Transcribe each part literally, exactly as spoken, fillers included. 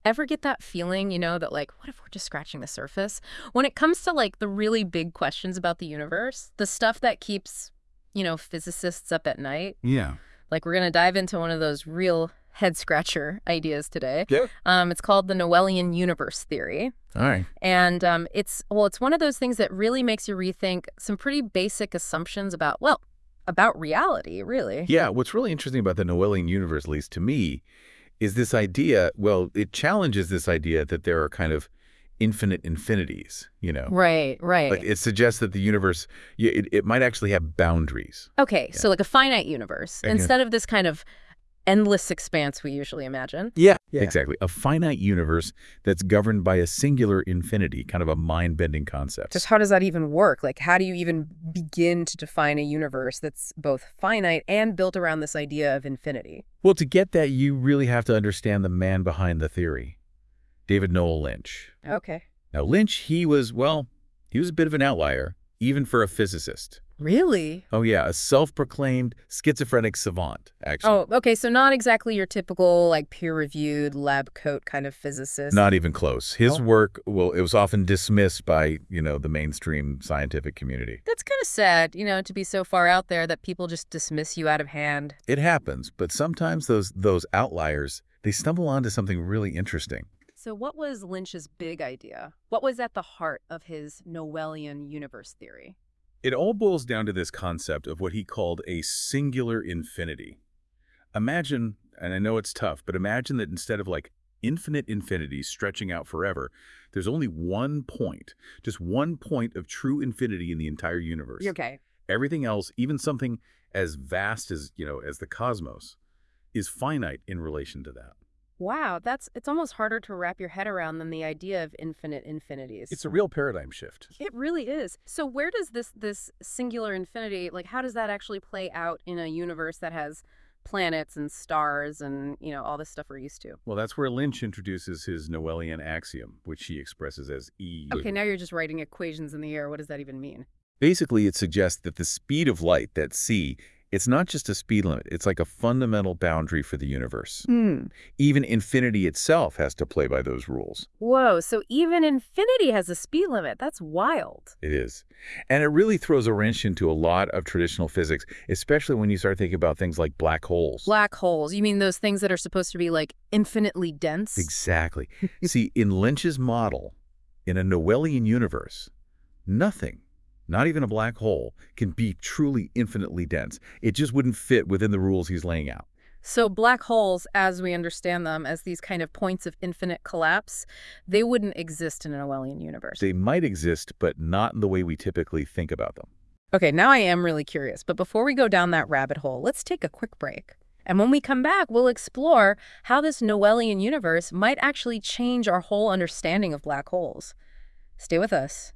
Ever get that feeling, you know, that like, what if we're just scratching the surface? When it comes to like the really big questions about the universe, the stuff that keeps, you know, physicists up at night, Yeah. like we're going to dive into one of those real head scratcher ideas today. Yeah. Um, it's called the Noelian universe theory. All right. And um, it's, well, it's one of those things that really makes you rethink some pretty basic assumptions about, well, about reality, really. Yeah, what's really interesting about the Noelian universe, at least to me, is this idea, well, it challenges this idea that there are kind of infinite infinities, you know? Right, Like right. it suggests that the universe, yeah, it, it might actually have boundaries. Okay, Yeah. so like a finite universe, Okay. instead of this kind of endless expanse we usually imagine. Yeah. Yeah. Exactly. A finite universe that's governed by a singular infinity, kind of a mind-bending concept. Just how does that even work? Like, how do you even begin to define a universe that's both finite and built around this idea of infinity? Well, to get that, you really have to understand the man behind the theory, David Noel Lynch. Okay. Now, Lynch, he was, well, he was a bit of an outlier, even for a physicist. Really? Oh, yeah, a self-proclaimed schizophrenic savant, actually. Oh, okay, so not exactly your typical, like, peer-reviewed lab coat kind of physicist. Not even close. His Oh. work, well, it was often dismissed by, you know, the mainstream scientific community. That's kind of sad, you know, to be so far out there that people just dismiss you out of hand. It happens, but sometimes those those outliers, they stumble onto something really interesting. So what was Lynch's big idea? What was at the heart of his Noelian universe theory? It all boils down to this concept of what he called a singular infinity. Imagine, and I know it's tough, but imagine that instead of like infinite infinities stretching out forever, there's only one point, just one point of true infinity in the entire universe. Okay. Everything else, even something as vast as, you know, as the cosmos, is finite in relation to that. Wow, that's it's almost harder to wrap your head around than the idea of infinite infinities. It's a real paradigm shift. It really is. So where does this this singular infinity, like how does that actually play out in a universe that has planets and stars and, you know, all this stuff we're used to? Well, that's where Lynch introduces his Noelian axiom, which he expresses as E. Okay, now you're just writing equations in the air. What does that even mean? Basically, it suggests that the speed of light, that c, it's not just a speed limit. It's like a fundamental boundary for the universe. Hmm. Even infinity itself has to play by those rules. Whoa, so even infinity has a speed limit. That's wild. It is. And it really throws a wrench into a lot of traditional physics, especially when you start thinking about things like black holes. Black holes. You mean those things that are supposed to be like infinitely dense? Exactly. See, in Lynch's model, in a Noelian universe, nothing, not even a black hole, can be truly infinitely dense. It just wouldn't fit within the rules he's laying out. So black holes, as we understand them, as these kind of points of infinite collapse, they wouldn't exist in an Orwellian universe. They might exist, but not in the way we typically think about them. Okay, now I am really curious, but before we go down that rabbit hole, let's take a quick break. And when we come back, we'll explore how this Noelian universe might actually change our whole understanding of black holes. Stay with us.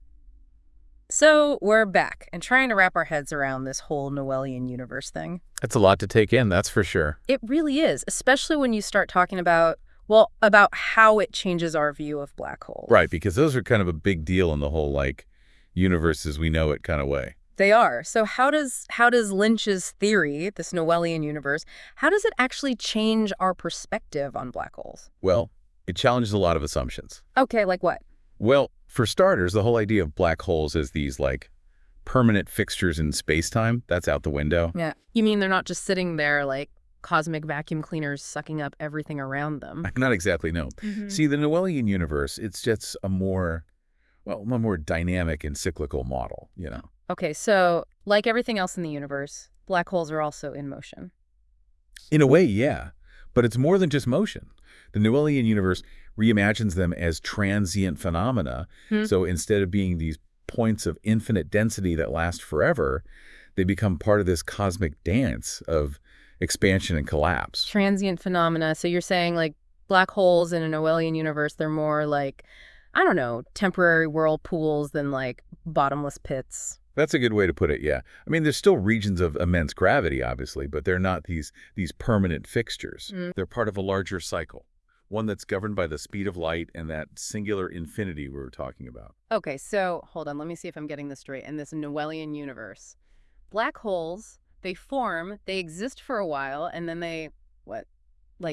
So we're back and trying to wrap our heads around this whole Noelian universe thing. That's a lot to take in, that's for sure. It really is, especially when you start talking about, well, about how it changes our view of black holes. Right, because those are kind of a big deal in the whole, like, universe as we know it kind of way. They are. So how does how does Lynch's theory, this Noelian universe, how does it actually change our perspective on black holes? Well, it challenges a lot of assumptions. Okay, like what? Well, for starters, the whole idea of black holes as these, like, permanent fixtures in space-time, that's out the window. Yeah. You mean they're not just sitting there like cosmic vacuum cleaners sucking up everything around them? Not exactly, no. Mm-hmm. See, the Noelian universe, it's just a more, well, a more dynamic and cyclical model, you know. Okay, so like everything else in the universe, black holes are also in motion. In a way, yeah. But it's more than just motion. The Noelian universe reimagines them as transient phenomena. Hmm. So instead of being these points of infinite density that last forever, they become part of this cosmic dance of expansion and collapse. Transient phenomena. So you're saying like black holes in a Noelian universe, they're more like, I don't know, temporary whirlpools than like bottomless pits. That's a good way to put it, yeah. I mean, there's still regions of immense gravity, obviously, but they're not these, these permanent fixtures. Mm. They're part of a larger cycle, one that's governed by the speed of light and that singular infinity we were talking about. Okay, so hold on. Let me see if I'm getting this straight. In this Noelian universe, black holes, they form, they exist for a while, and then they, what, like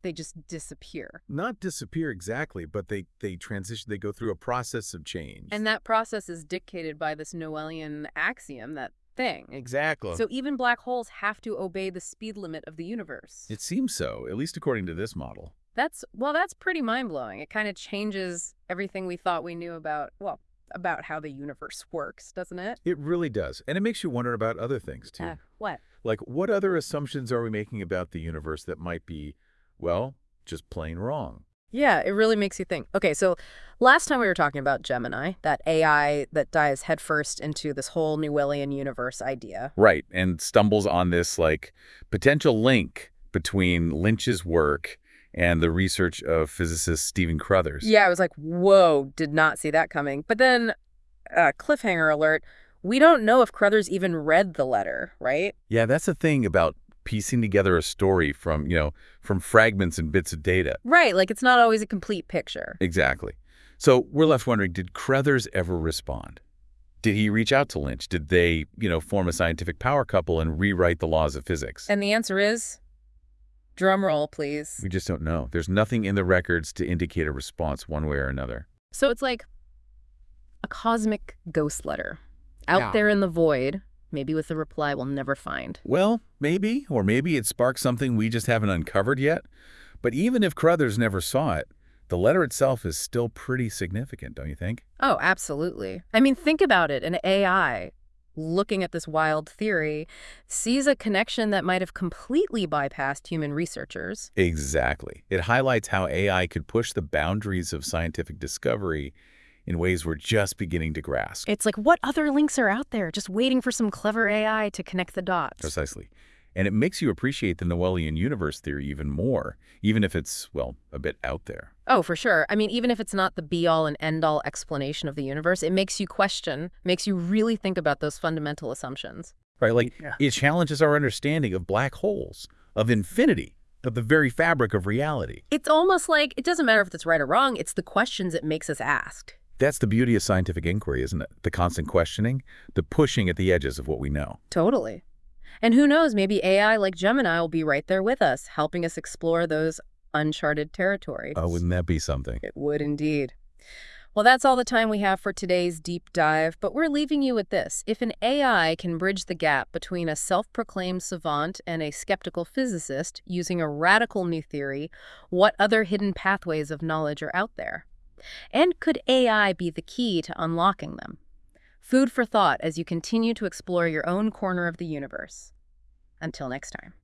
they just disappear. Not disappear exactly, but they, they transition, they go through a process of change. And that process is dictated by this Noethian axiom, that thing. Exactly. So even black holes have to obey the speed limit of the universe. It seems so, at least according to this model. That's, well, that's pretty mind-blowing. It kind of changes everything we thought we knew about, well, about how the universe works, doesn't it? It really does. And it makes you wonder about other things, too. Uh, what? Like, what other assumptions are we making about the universe that might be, well, just plain wrong? Yeah, it really makes you think. Okay, so last time we were talking about Gemini, that A I that dives headfirst into this whole Newellian universe idea. Right, and stumbles on this, like, potential link between Lynch's work and the research of physicist Stephen Crothers. Yeah, I was like, whoa, did not see that coming. But then, uh, cliffhanger alert, we don't know if Crothers even read the letter, right? Yeah, that's the thing about piecing together a story from, you know, from fragments and bits of data. Right, like it's not always a complete picture. Exactly. So we're left wondering, did Crothers ever respond? Did he reach out to Lynch? Did they, you know, form a scientific power couple and rewrite the laws of physics? And the answer is, drum roll, please. We just don't know. There's nothing in the records to indicate a response one way or another. So it's like a cosmic ghost letter out Yeah. there in the void, maybe with a reply we'll never find. Well, maybe, or maybe it sparked something we just haven't uncovered yet. But even if Crothers never saw it, the letter itself is still pretty significant, don't you think? Oh, absolutely. I mean, think about it. An A I, looking at this wild theory, sees a connection that might have completely bypassed human researchers. Exactly. It highlights how A I could push the boundaries of scientific discovery in ways we're just beginning to grasp. It's like, what other links are out there just waiting for some clever A I to connect the dots? Precisely. And it makes you appreciate the Noethian universe theory even more, even if it's, well, a bit out there. Oh, for sure. I mean, even if it's not the be-all and end-all explanation of the universe, it makes you question, makes you really think about those fundamental assumptions. Right? Like, Yeah. it challenges our understanding of black holes, of infinity, of the very fabric of reality. It's almost like it doesn't matter if it's right or wrong, it's the questions it makes us ask. That's the beauty of scientific inquiry, isn't it? The constant questioning, the pushing at the edges of what we know. Totally. And who knows, maybe A I like Gemini will be right there with us, helping us explore those uncharted territories. Oh, wouldn't that be something? It would indeed. Well, that's all the time we have for today's deep dive, but we're leaving you with this. If an A I can bridge the gap between a self-proclaimed savant and a skeptical physicist using a radical new theory, what other hidden pathways of knowledge are out there? And could A I be the key to unlocking them? Food for thought as you continue to explore your own corner of the universe. Until next time.